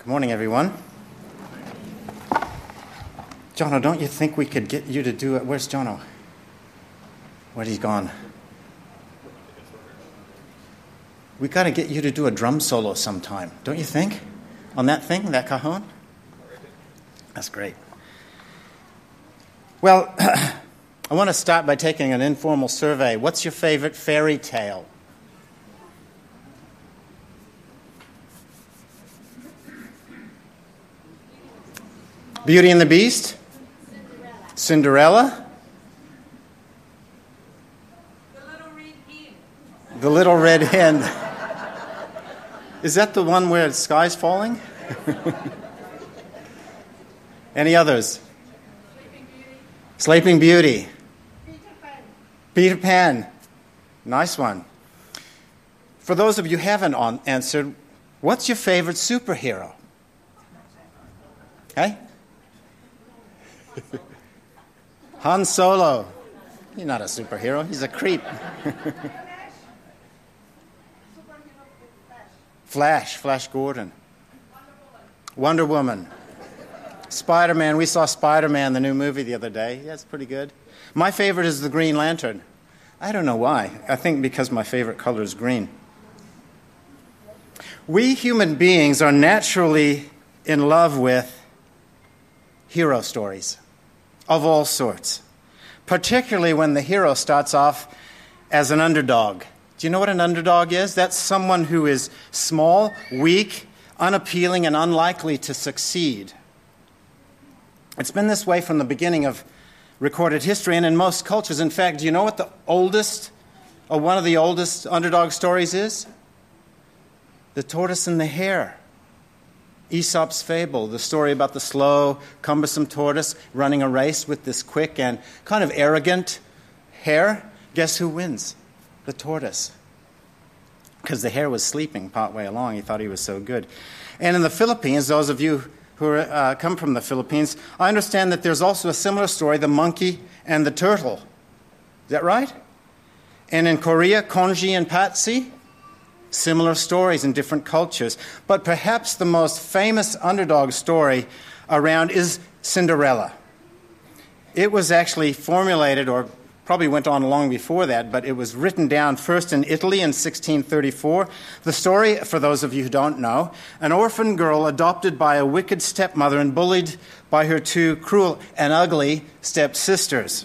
Morning, everyone. Jono, don't you think we could get you to do it? Where's Jono? Where'd he gone? We got to get you to do a drum solo sometime, don't you think? On that thing, that cajon? That's great. Well, I want to start by taking an informal survey. What's your favorite fairy tale? Beauty and the Beast? Cinderella? The Little Red Hen. Is that the one where the sky's falling? Any others? Sleeping Beauty. Peter Pan. Nice one. For those of you who haven't answered, what's your favorite superhero? Okay? Han Solo. He's not a superhero. He's a creep. Flash Gordon. Wonder Woman. Spider-Man. We saw Spider-Man, the new movie, the other day. Yeah, it's pretty good. My favorite is the Green Lantern. I don't know why. I think because my favorite color is green. We human beings are naturally in love with hero stories of all sorts, particularly when the hero starts off as an underdog. Do you know what an underdog is? That's someone who is small, weak, unappealing, and unlikely to succeed. It's been this way from the beginning of recorded history and in most cultures. In fact, do you know what the oldest, or one of the oldest underdog stories is? The Tortoise and the Hare. Aesop's fable, the story about the slow, cumbersome tortoise running a race with this quick and kind of arrogant hare. Guess who wins? The tortoise. Because the hare was sleeping partway along. He thought he was so good. And in the Philippines, those of you who come from the Philippines, I understand that there's also a similar story, the monkey and the turtle. Is that right? And in Korea, Konji and Patsy. Similar stories in different cultures. But perhaps the most famous underdog story around is Cinderella. It was actually formulated, or probably went on long before that, but it was written down first in Italy in 1634. The story, for those of you who don't know, an orphan girl adopted by a wicked stepmother and bullied by her two cruel and ugly stepsisters.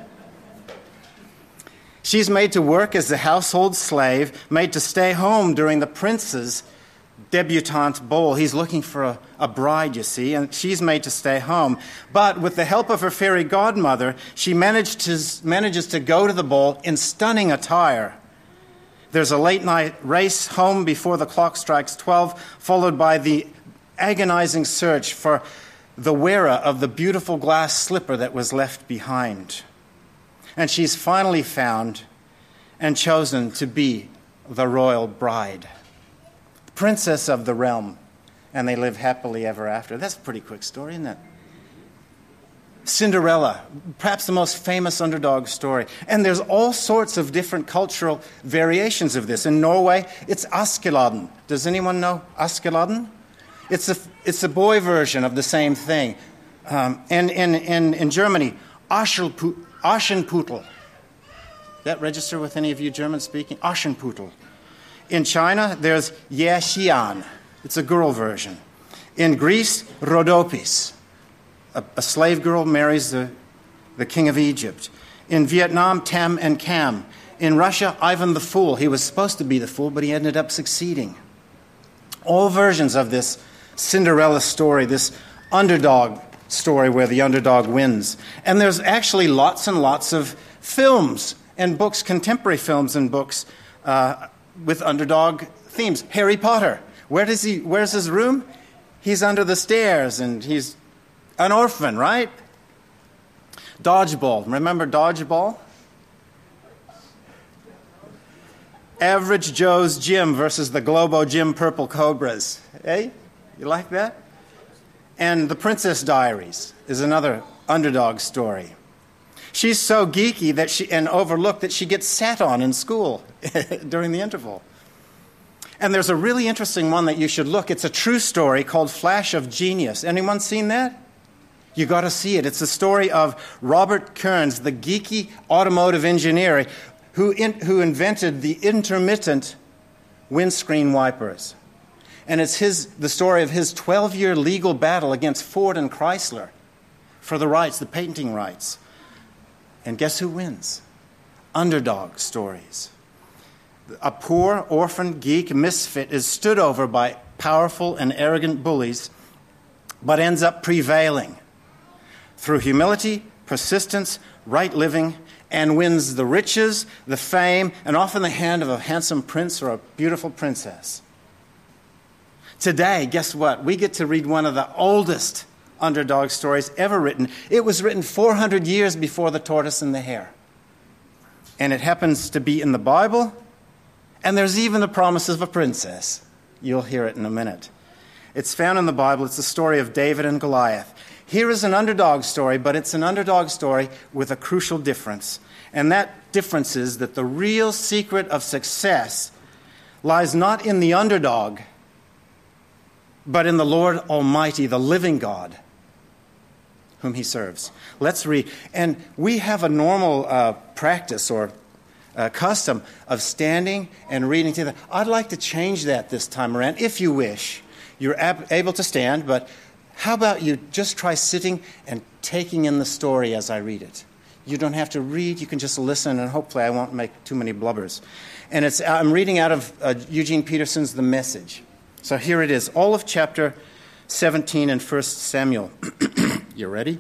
She's made to work as a household slave, made to stay home during the prince's debutante ball. He's looking for a bride, you see, and she's made to stay home. But with the help of her fairy godmother, she manages to go to the ball in stunning attire. There's a late-night race home before the clock strikes 12, followed by the agonizing search for the wearer of the beautiful glass slipper that was left behind. And she's finally found and chosen to be the royal bride, princess of the realm, and they live happily ever after. That's a pretty quick story, isn't it? Cinderella, perhaps the most famous underdog story. And there's all sorts of different cultural variations of this. In Norway, it's Askeladden. Does anyone know Askeladden? It's a boy version of the same thing. And in Germany, Aschenputtel. Does that register with any of you German-speaking? Aschenputtel. In China, there's Yexian. It's a girl version. In Greece, Rhodopis. A slave girl marries the king of Egypt. In Vietnam, Tam and Cam. In Russia, Ivan the Fool. He was supposed to be the fool, but he ended up succeeding. All versions of this Cinderella story, this underdog story where the underdog wins. And there's actually lots and lots of films and books, contemporary films and books with underdog themes. Harry Potter. Where's his room? He's under the stairs, and he's an orphan, right? Dodgeball. Remember Dodgeball? Average Joe's Gym versus the Globo Gym Purple Cobras. Hey? You like that? And The Princess Diaries is another underdog story. She's so geeky and overlooked that she gets sat on in school during the interval. And there's a really interesting one that you should look. It's a true story called Flash of Genius. Anyone seen that? You got to see it. It's the story of Robert Kearns, the geeky automotive engineer who invented the intermittent windscreen wipers. And it's the story of his 12-year legal battle against Ford and Chrysler for the rights, the patenting rights. And guess who wins? Underdog stories. A poor, orphan, geek, misfit is stood over by powerful and arrogant bullies, but ends up prevailing through humility, persistence, right living, and wins the riches, the fame, and often the hand of a handsome prince or a beautiful princess. Today, guess what? We get to read one of the oldest underdog stories ever written. It was written 400 years before The Tortoise and the Hare. And it happens to be in the Bible, and there's even the promise of a princess. You'll hear it in a minute. It's found in the Bible. It's the story of David and Goliath. Here is an underdog story, but it's an underdog story with a crucial difference. And that difference is that the real secret of success lies not in the underdog, but in the Lord Almighty, the living God, whom he serves. Let's read. And we have a normal practice or custom of standing and reading together. I'd like to change that this time around, if you wish. You're able to stand, but how about you just try sitting and taking in the story as I read it? You don't have to read. You can just listen, and hopefully I won't make too many blubbers. And I'm reading out of Eugene Peterson's The Message. So here it is, all of chapter 17 in 1 Samuel. You ready?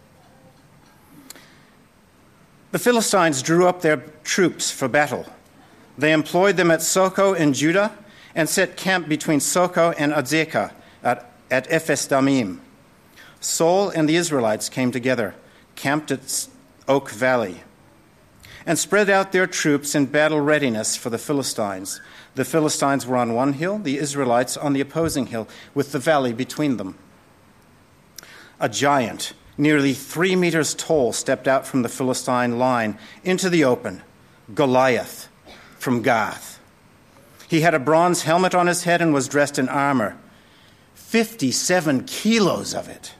The Philistines drew up their troops for battle. They employed them at Soko in Judah and set camp between Soko and Azekah at Ephes-Dammim. Saul and the Israelites came together, camped at Oak Valley, and spread out their troops in battle readiness for the Philistines. The Philistines were on one hill, the Israelites on the opposing hill, with the valley between them. A giant, nearly 3 meters tall, stepped out from the Philistine line into the open, Goliath from Gath. He had a bronze helmet on his head and was dressed in armor, 57 kilos of it.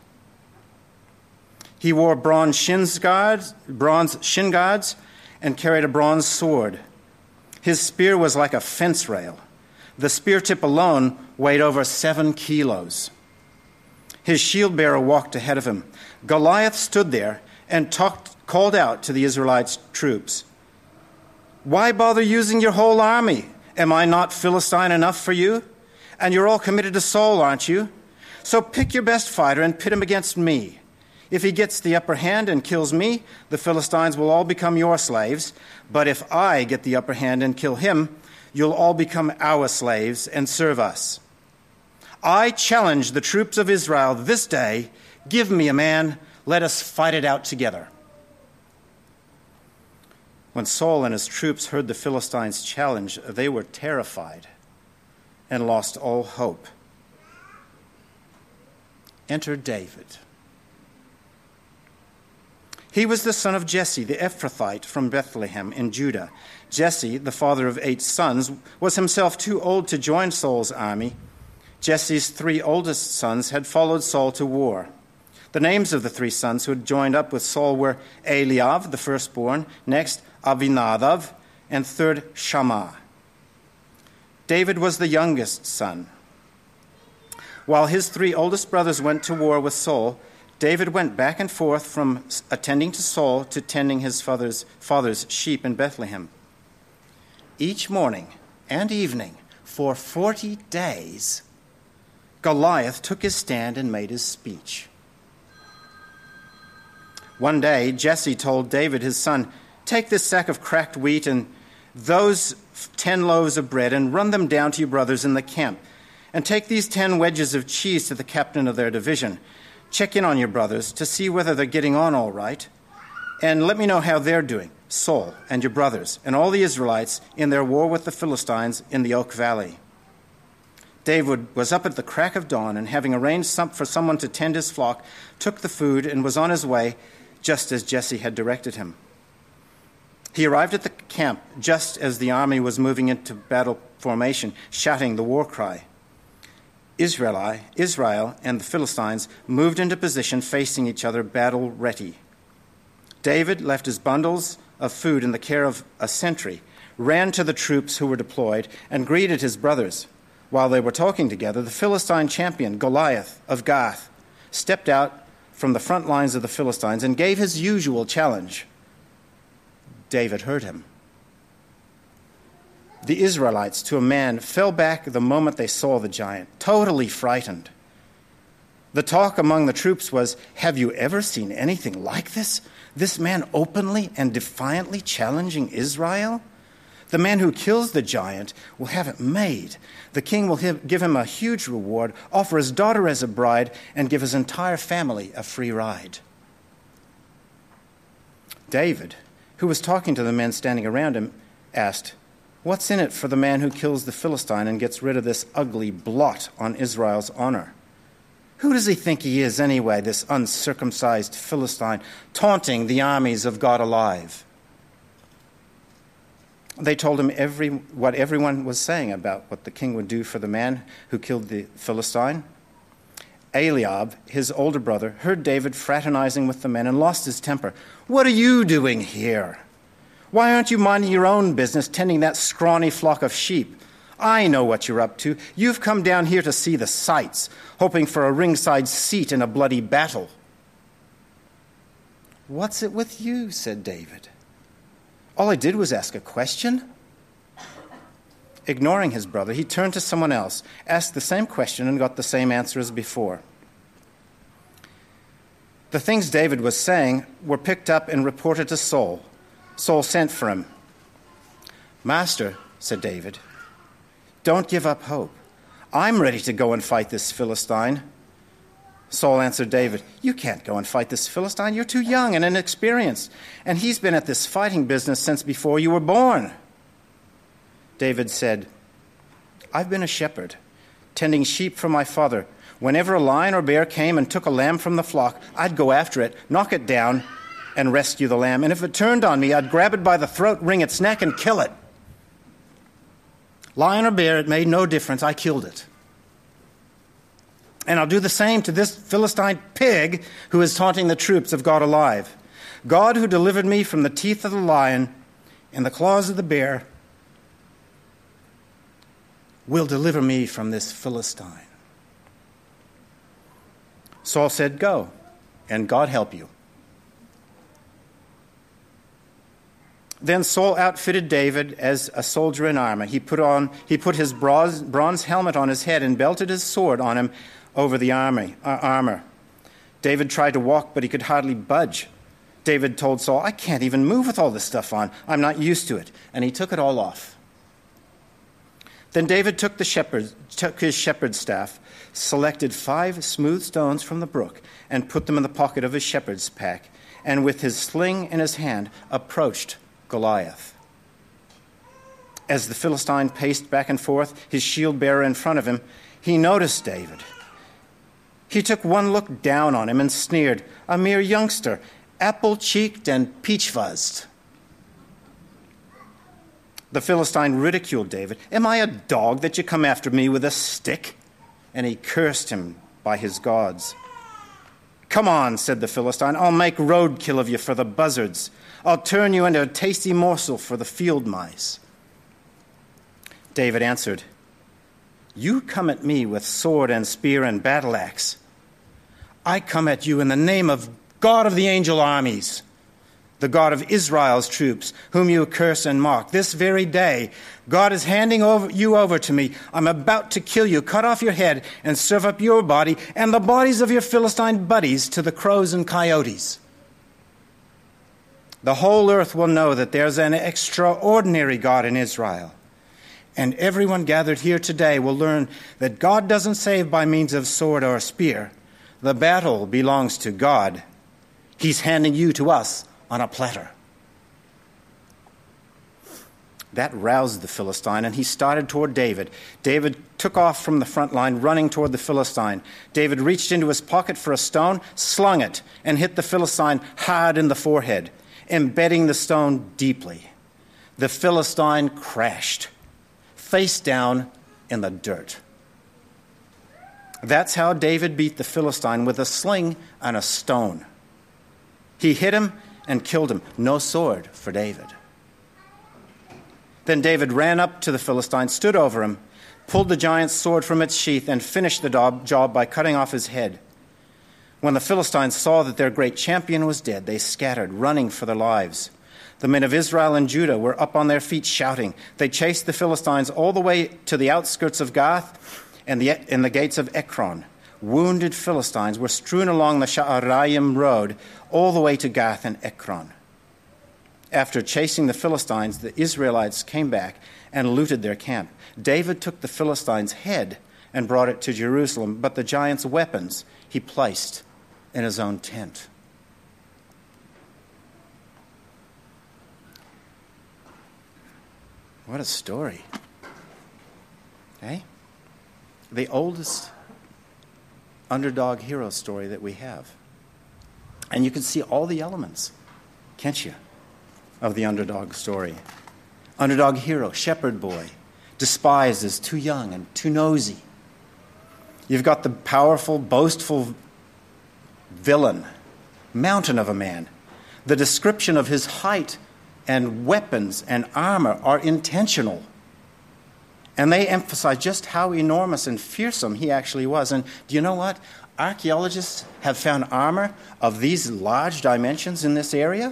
He wore bronze shin guards, and carried a bronze sword. His spear was like a fence rail. The spear tip alone weighed over 7 kilos. His shield bearer walked ahead of him. Goliath stood there and called out to the Israelites' troops, "Why bother using your whole army? Am I not Philistine enough for you? And you're all committed to Saul, aren't you? So pick your best fighter and pit him against me. If he gets the upper hand and kills me, the Philistines will all become your slaves. But if I get the upper hand and kill him, you'll all become our slaves and serve us. I challenge the troops of Israel this day. Give me a man. Let us fight it out together." When Saul and his troops heard the Philistines' challenge, they were terrified and lost all hope. Enter David. He was the son of Jesse, the Ephrathite from Bethlehem in Judah. Jesse, the father of 8 sons, was himself too old to join Saul's army. Jesse's 3 oldest sons had followed Saul to war. The names of the 3 sons who had joined up with Saul were Eliab, the firstborn, next Abinadab, and third Shammah. David was the youngest son. While his 3 oldest brothers went to war with Saul, David went back and forth from attending to Saul to tending his father's sheep in Bethlehem. Each morning and evening, for 40 days, Goliath took his stand and made his speech. One day, Jesse told David, his son, "Take this sack of cracked wheat and those 10 loaves of bread and run them down to your brothers in the camp. And take these 10 wedges of cheese to the captain of their division. Check in on your brothers to see whether they're getting on all right. And let me know how they're doing, Saul and your brothers and all the Israelites in their war with the Philistines in the Oak Valley." David was up at the crack of dawn and, having arranged for someone to tend his flock, took the food and was on his way just as Jesse had directed him. He arrived at the camp just as the army was moving into battle formation, shouting the war cry. Israel and the Philistines moved into position facing each other, battle ready. David left his bundles of food in the care of a sentry, ran to the troops who were deployed, and greeted his brothers. While they were talking together, the Philistine champion, Goliath of Gath, stepped out from the front lines of the Philistines and gave his usual challenge. David heard him. The Israelites, to a man, fell back the moment they saw the giant, totally frightened. The talk among the troops was, "Have you ever seen anything like this? This man openly and defiantly challenging Israel? The man who kills the giant will have it made. The king will give him a huge reward, offer his daughter as a bride, and give his entire family a free ride." David, who was talking to the men standing around him, asked, "What's in it for the man who kills the Philistine and gets rid of this ugly blot on Israel's honor? Who does he think he is anyway, this uncircumcised Philistine, taunting the armies of God alive?" They told him what everyone was saying about what the king would do for the man who killed the Philistine. Eliab, his older brother, heard David fraternizing with the men and lost his temper. "What are you doing here? Why aren't you minding your own business, tending that scrawny flock of sheep? I know what you're up to. You've come down here to see the sights, hoping for a ringside seat in a bloody battle." "What's it with you?" said David. "All I did was ask a question." Ignoring his brother, he turned to someone else, asked the same question, and got the same answer as before. The things David was saying were picked up and reported to Saul. Saul sent for him. "Master," said David, "don't give up hope. I'm ready to go and fight this Philistine." Saul answered David, "You can't go and fight this Philistine. You're too young and inexperienced, and he's been at this fighting business since before you were born." David said, "I've been a shepherd, tending sheep for my father. Whenever a lion or bear came and took a lamb from the flock, I'd go after it, knock it down, and rescue the lamb. And if it turned on me, I'd grab it by the throat, wring its neck, and kill it. Lion or bear, it made no difference. I killed it. And I'll do the same to this Philistine pig who is taunting the troops of God alive. God, who delivered me from the teeth of the lion and the claws of the bear, will deliver me from this Philistine." Saul said, "Go, and God help you." Then Saul outfitted David as a soldier in armor. He put his bronze helmet on his head and belted his sword on him over the armor. David tried to walk, but he could hardly budge. David told Saul, "I can't even move with all this stuff on. I'm not used to it." And he took it all off. Then David took his shepherd's staff, selected 5 smooth stones from the brook, and put them in the pocket of his shepherd's pack, and with his sling in his hand, approached Goliath. As the Philistine paced back and forth, his shield-bearer in front of him, he noticed David. He took one look down on him and sneered, "A mere youngster, apple-cheeked and peach-fuzzed." The Philistine ridiculed David. "Am I a dog that you come after me with a stick?" And he cursed him by his gods. "Come on," said the Philistine, "I'll make roadkill of you for the buzzards. I'll turn you into a tasty morsel for the field mice." David answered, "You come at me with sword and spear and battle axe. I come at you in the name of God of the angel armies, the God of Israel's troops, whom you curse and mock. This very day, God is handing you over to me. I'm about to kill you, cut off your head, and serve up your body and the bodies of your Philistine buddies to the crows and coyotes. The whole earth will know that there's an extraordinary God in Israel. And everyone gathered here today will learn that God doesn't save by means of sword or spear. The battle belongs to God. He's handing you to us on a platter." That roused the Philistine, and he started toward David. David took off from the front line, running toward the Philistine. David reached into his pocket for a stone, slung it, and hit the Philistine hard in the forehead, embedding the stone deeply. the Philistine crashed, face down in the dirt. That's how David beat the Philistine, with a sling and a stone. He hit him and killed him. No sword for David. Then David ran up to the Philistine, stood over him, pulled the giant's sword from its sheath, and finished the job by cutting off his head. When the Philistines saw that their great champion was dead, they scattered, running for their lives. The men of Israel and Judah were up on their feet shouting. They chased the Philistines all the way to the outskirts of Gath and the gates of Ekron. Wounded Philistines were strewn along the Sha'araim road all the way to Gath and Ekron. After chasing the Philistines, the Israelites came back and looted their camp. David took the Philistines' head and brought it to Jerusalem, but the giant's weapons he placed in his own tent. What a story. Eh? The oldest underdog hero story that we have. And you can see all the elements, can't you, of the underdog story. Underdog hero, shepherd boy, despised as too young and too nosy. You've got the powerful, boastful villain, mountain of a man. The description of his height and weapons and armor are intentional. And they emphasize just how enormous and fearsome he actually was. And do you know what? Archaeologists have found armor of these large dimensions in this area.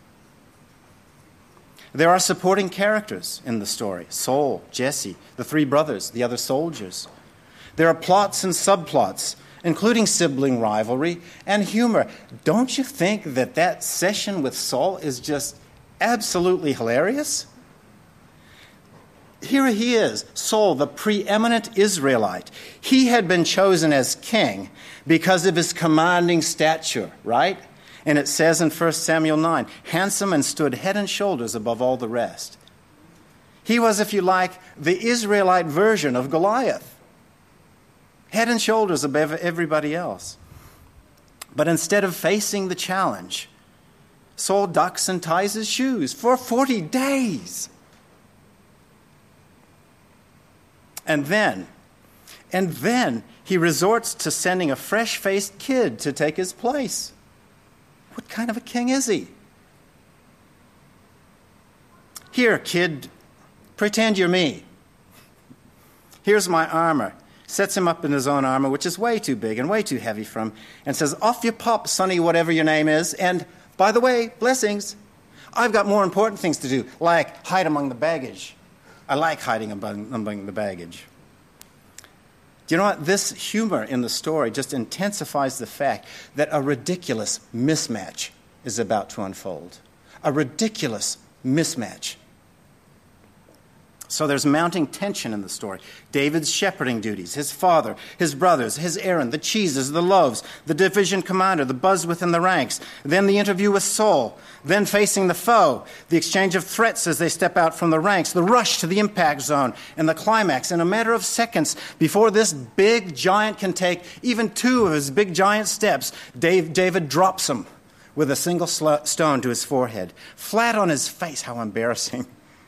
There are supporting characters in the story: Saul, Jesse, the three brothers, the other soldiers. There are plots and subplots, including sibling rivalry and humor. Don't you think that session with Saul is just absolutely hilarious? Here he is, Saul, the preeminent Israelite. He had been chosen as king because of his commanding stature, right? And it says in 1 Samuel 9, handsome and stood head and shoulders above all the rest. He was, if you like, the Israelite version of Goliath. Head and shoulders above everybody else. But instead of facing the challenge, Saul ducks and ties his shoes for 40 days. And then he resorts to sending a fresh-faced kid to take his place. What kind of a king is he? Here, kid, pretend you're me. Here's my armor. Sets him up in his own armor, which is way too big and way too heavy for him, and says, off you pop, sonny, whatever your name is, and by the way, blessings. I've got more important things to do, like hide among the baggage. I like hiding among the baggage. Do you know what? This humor in the story just intensifies the fact that a ridiculous mismatch is about to unfold. A ridiculous mismatch. So there's mounting tension in the story. David's shepherding duties, his father, his brothers, his errand, the cheeses, the loaves, the division commander, the buzz within the ranks, then the interview with Saul, then facing the foe, the exchange of threats as they step out from the ranks, the rush to the impact zone, and the climax. In a matter of seconds, before this big giant can take even two of his big giant steps, David drops him with a single stone to his forehead, flat on his face. How embarrassing.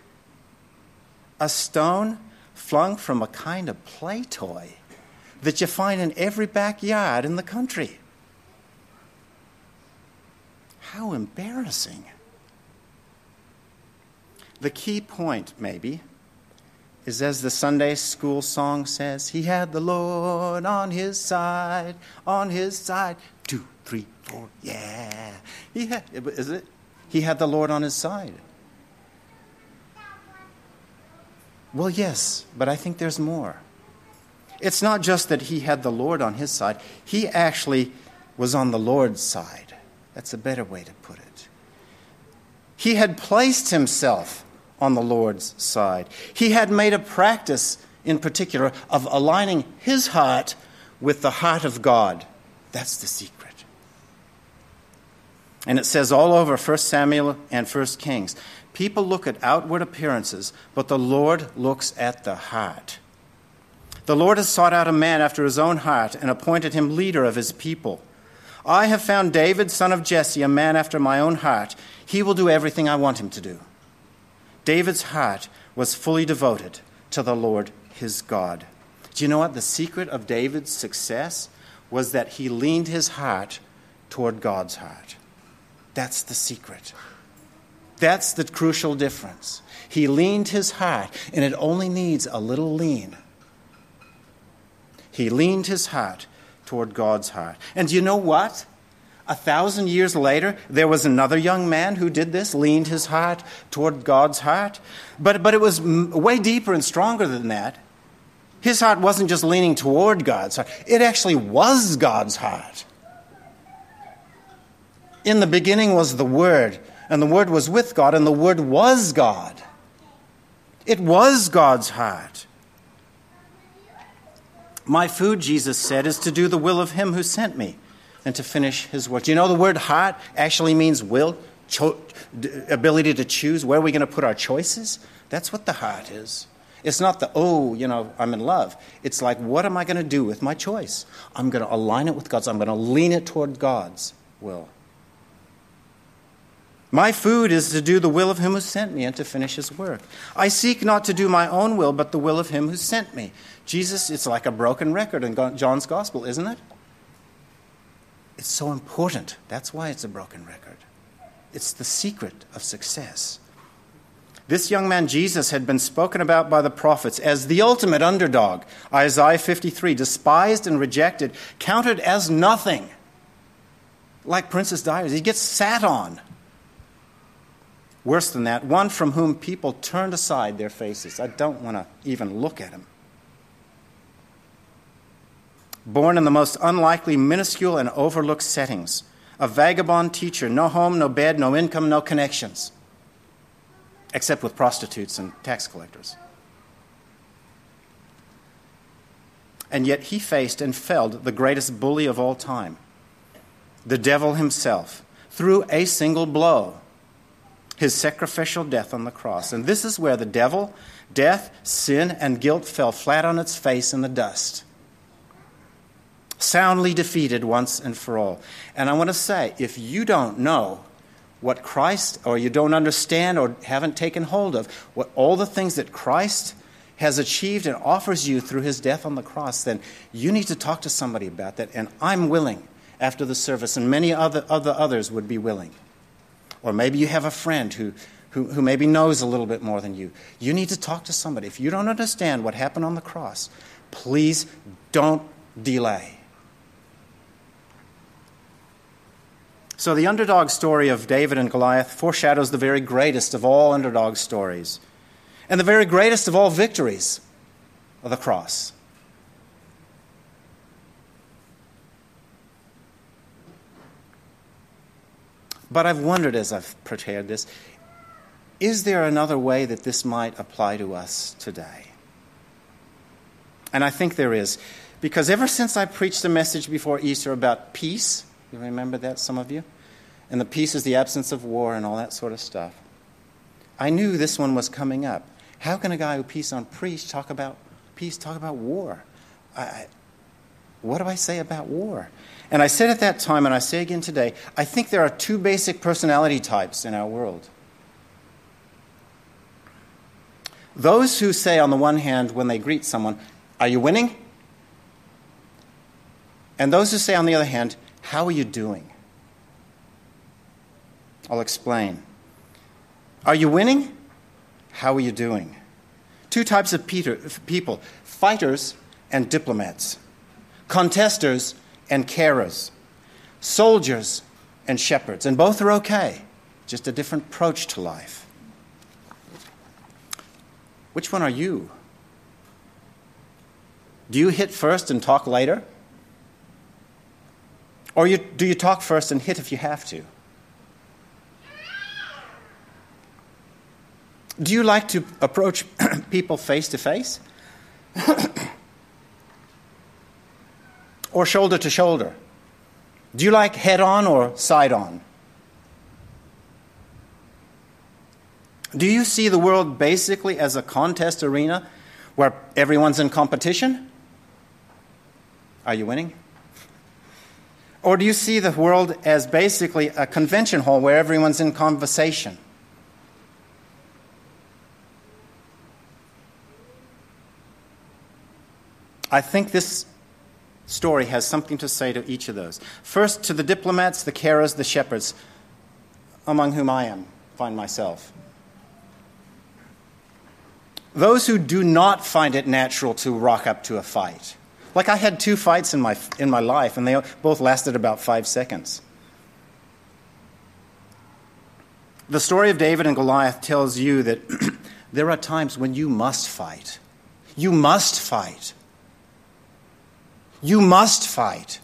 A stone flung from a kind of play toy that you find in every backyard in the country. How embarrassing. The key point, maybe, is as the Sunday school song says, he had the Lord on his side, on his side. 2, 3, 4, yeah. He had the Lord on his side. Well, yes, but I think there's more. It's not just that he had the Lord on his side. He actually was on the Lord's side. That's a better way to put it. He had placed himself on the Lord's side. He had made a practice, in particular, of aligning his heart with the heart of God. That's the secret. And it says all over 1 Samuel and 1 Kings, people look at outward appearances, but the Lord looks at the heart. The Lord has sought out a man after his own heart and appointed him leader of his people. I have found David, son of Jesse, a man after my own heart. He will do everything I want him to do. David's heart was fully devoted to the Lord his God. Do you know what? The secret of David's success was that he leaned his heart toward God's heart. That's the secret. That's the crucial difference. He leaned his heart, and it only needs a little lean. He leaned his heart toward God's heart. And do you know what? 1,000 years later, there was another young man who did this, leaned his heart toward God's heart. But it was way deeper and stronger than that. His heart wasn't just leaning toward God's heart. It actually was God's heart. In the beginning was the Word, and the Word was with God, and the Word was God. It was God's heart. My food, Jesus said, is to do the will of him who sent me and to finish his work. Do you know the word heart actually means will, ability to choose? Where are we going to put our choices? That's what the heart is. It's not the, I'm in love. It's like, what am I going to do with my choice? I'm going to align it with God's. I'm going to lean it toward God's will. My food is to do the will of him who sent me and to finish his work. I seek not to do my own will, but the will of him who sent me. Jesus, it's like a broken record in John's gospel, isn't it? It's so important. That's why it's a broken record. It's the secret of success. This young man, Jesus, had been spoken about by the prophets as the ultimate underdog. Isaiah 53, despised and rejected, counted as nothing. Like Princess Diana, he gets sat on. Worse than that, one from whom people turned aside their faces. I don't want to even look at him. Born in the most unlikely, minuscule, and overlooked settings. A vagabond teacher, no home, no bed, no income, no connections. Except with prostitutes and tax collectors. And yet he faced and felled the greatest bully of all time, the devil himself, through a single blow, his sacrificial death on the cross. And this is where the devil, death, sin, and guilt fell flat on its face in the dust. Soundly defeated once and for all. And I want to say, if you don't know what Christ, or you don't understand or haven't taken hold of what all the things that Christ has achieved and offers you through his death on the cross, then you need to talk to somebody about that. And I'm willing after the service, and many others would be willing. Or maybe you have a friend who maybe knows a little bit more than you. You need to talk to somebody. If you don't understand what happened on the cross, please don't delay. So the underdog story of David and Goliath foreshadows the very greatest of all underdog stories and the very greatest of all victories of the cross. But I've wondered as I've prepared this, is there another way that this might apply to us today? And I think there is, because ever since I preached a message before Easter about peace, you remember that, some of you? And the peace is the absence of war and all that sort of stuff. I knew this one was coming up. How can a guy who preached on peace talk about war? What do I say about war? And I said at that time, and I say again today, I think there are two basic personality types in our world. Those who say, on the one hand, when they greet someone, "Are you winning?" And those who say, on the other hand, "How are you doing?" I'll explain. Are you winning? How are you doing? Two types of people, fighters and diplomats, contesters and carers, soldiers and shepherds. And both are okay, just a different approach to life. Which one are you? Do you hit first and talk later? Or do you talk first and hit if you have to? Do you like to approach people face to face? Or shoulder to shoulder? Do you like head on or side on? Do you see the world basically as a contest arena where everyone's in competition? Are you winning? Or do you see the world as basically a convention hall where everyone's in conversation? I think this story has something to say to each of those. First, to the diplomats, the carers, the shepherds, among whom I find myself. Those who do not find it natural to rock up to a fight. Like I had 2 fights in my life, and they both lasted about 5 seconds. The story of David and Goliath tells you that there are times when you must fight. You must fight. You must fight.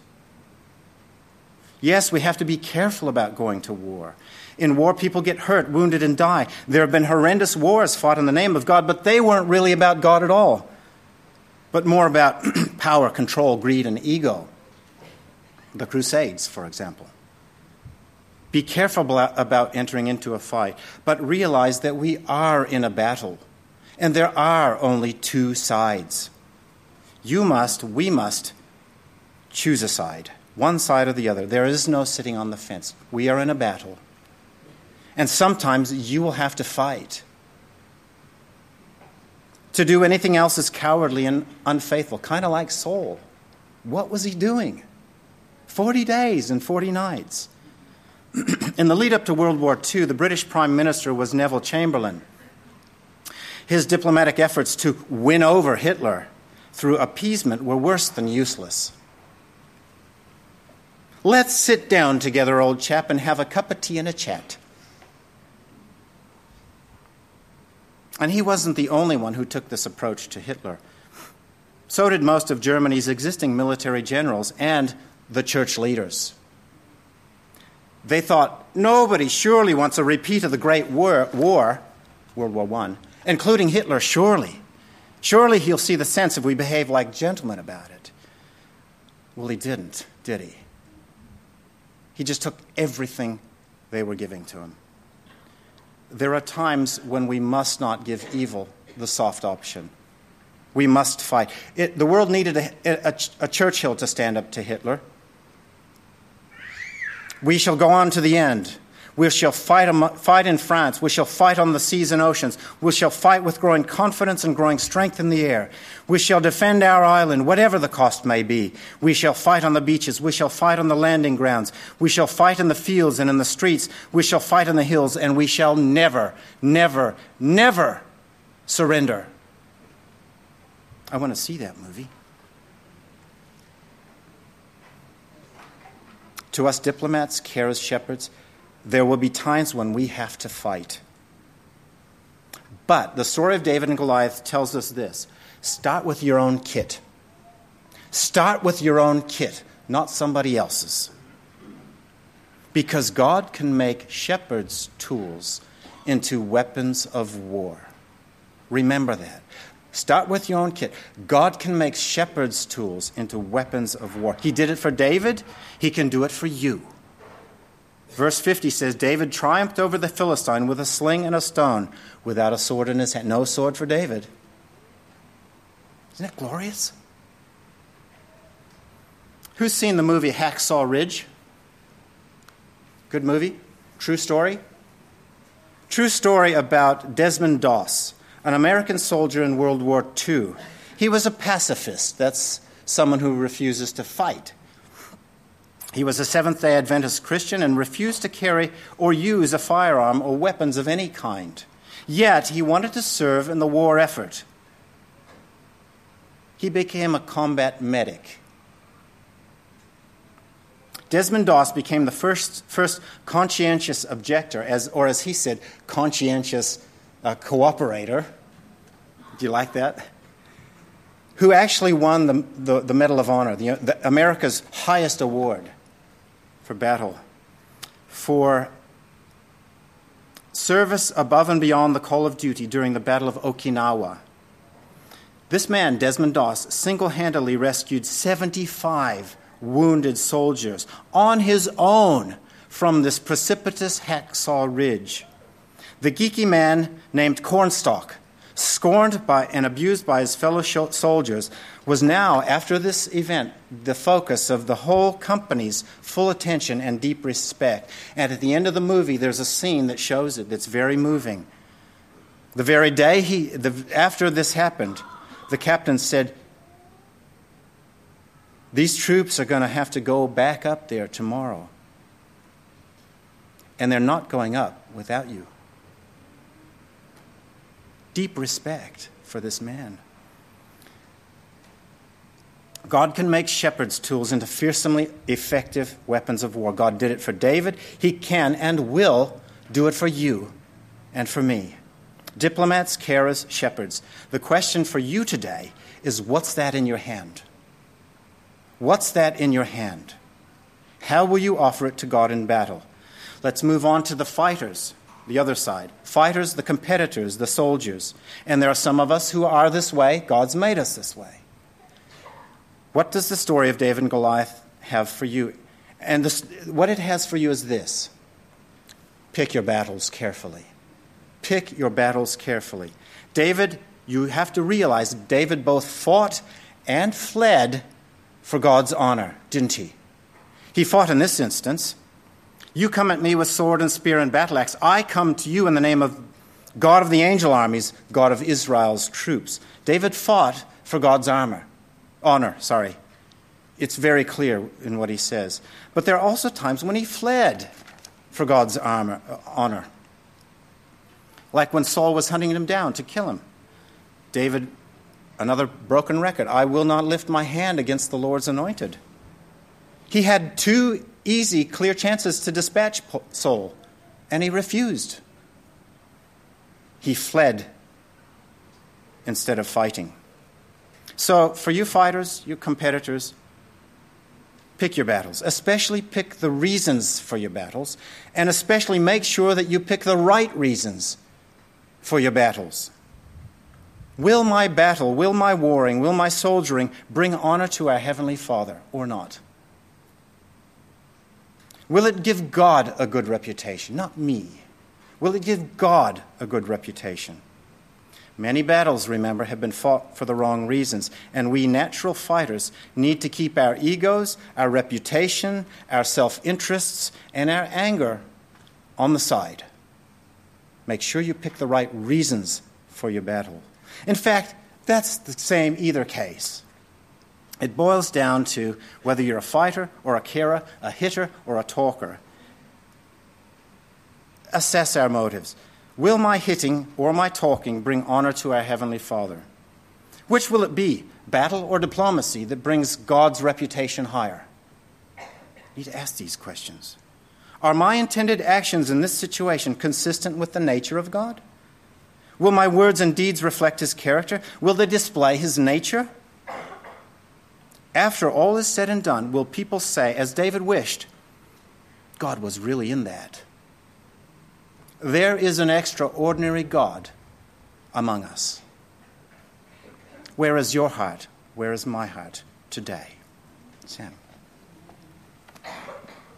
Yes, we have to be careful about going to war. In war, people get hurt, wounded, and die. There have been horrendous wars fought in the name of God, but they weren't really about God at all, but more about power, control, greed, and ego. The Crusades, for example. Be careful about entering into a fight, but realize that we are in a battle, and there are only 2 sides. We must choose a side, one side or the other. There is no sitting on the fence. We are in a battle. And sometimes you will have to fight. To do anything else is cowardly and unfaithful, kind of like Saul. What was he doing? 40 days and 40 nights. In the lead up to World War II, the British Prime Minister was Neville Chamberlain. His diplomatic efforts to win over Hitler through appeasement were worse than useless. Let's sit down together, old chap, and have a cup of tea and a chat. And he wasn't the only one who took this approach to Hitler. So did most of Germany's existing military generals and the church leaders. They thought, nobody surely wants a repeat of the Great War, World War I, including Hitler, surely. Surely he'll see the sense if we behave like gentlemen about it. Well, he didn't, did he? He just took everything they were giving to him. There are times when we must not give evil the soft option. We must fight. The world needed a Churchill to stand up to Hitler. We shall go on to the end. We shall fight in France. We shall fight on the seas and oceans. We shall fight with growing confidence and growing strength in the air. We shall defend our island, whatever the cost may be. We shall fight on the beaches. We shall fight on the landing grounds. We shall fight in the fields and in the streets. We shall fight in the hills, and we shall never, never, never surrender. I want to see that movie. To us diplomats, carers, shepherds, there will be times when we have to fight. But the story of David and Goliath tells us this. Start with your own kit. Start with your own kit, not somebody else's. Because God can make shepherds' tools into weapons of war. Remember that. Start with your own kit. God can make shepherds' tools into weapons of war. He did it for David. He can do it for you. Verse 50 says, David triumphed over the Philistine with a sling and a stone, without a sword in his hand. No sword for David. Isn't that glorious? Who's seen the movie Hacksaw Ridge? Good movie? True story? True story about Desmond Doss, an American soldier in World War II. He was a pacifist. That's someone who refuses to fight. He was a Seventh-day Adventist Christian and refused to carry or use a firearm or weapons of any kind. Yet he wanted to serve in the war effort. He became a combat medic. Desmond Doss became the first conscientious objector, as he said, conscientious cooperator. Do you like that? Who actually won the Medal of Honor, America's highest award for battle, for service above and beyond the call of duty during the Battle of Okinawa. This man, Desmond Doss, single-handedly rescued 75 wounded soldiers on his own from this precipitous Hacksaw Ridge. The geeky man named Cornstalk, scorned by and abused by his fellow soldiers, was now, after this event, the focus of the whole company's full attention and deep respect. And at the end of the movie, there's a scene that shows it that's very moving. The very day after this happened, the captain said, These troops are going to have to go back up there tomorrow. And they're not going up without you. Deep respect for this man. God can make shepherd's tools into fearsomely effective weapons of war. God did it for David. He can and will do it for you and for me. Diplomats, carers, shepherds. The question for you today is, what's that in your hand? What's that in your hand? How will you offer it to God in battle? Let's move on to the fighters, the other side. Fighters, the competitors, the soldiers. And there are some of us who are this way. God's made us this way. What does the story of David and Goliath have for you? And what it has for you is this. Pick your battles carefully. Pick your battles carefully. David, you have to realize, David both fought and fled for God's honor, didn't he? He fought in this instance. You come at me with sword and spear and battle axe. I come to you in the name of God of the angel armies, God of Israel's troops. David fought for God's honor. It's very clear in what he says. But there are also times when he fled for God's honor. Like when Saul was hunting him down to kill him. David, another broken record. I will not lift my hand against the Lord's anointed. He had two easy, clear chances to dispatch Saul, and he refused. He fled instead of fighting. So for you fighters, you competitors, pick your battles. Especially pick the reasons for your battles, and especially make sure that you pick the right reasons for your battles. Will my battle, will my warring, will my soldiering bring honor to our Heavenly Father or not? Will it give God a good reputation, not me? Will it give God a good reputation? Many battles, remember, have been fought for the wrong reasons, and we natural fighters need to keep our egos, our reputation, our self-interests, and our anger on the side. Make sure you pick the right reasons for your battle. In fact, that's the same either case. It boils down to whether you're a fighter or a carer, a hitter or a talker. Assess our motives. Will my hitting or my talking bring honor to our Heavenly Father? Which will it be, battle or diplomacy, that brings God's reputation higher? You need to ask these questions. Are my intended actions in this situation consistent with the nature of God? Will my words and deeds reflect His character? Will they display His nature? After all is said and done, will people say, as David wished, God was really in that? There is an extraordinary God among us. Where is your heart? Where is my heart today? Sam.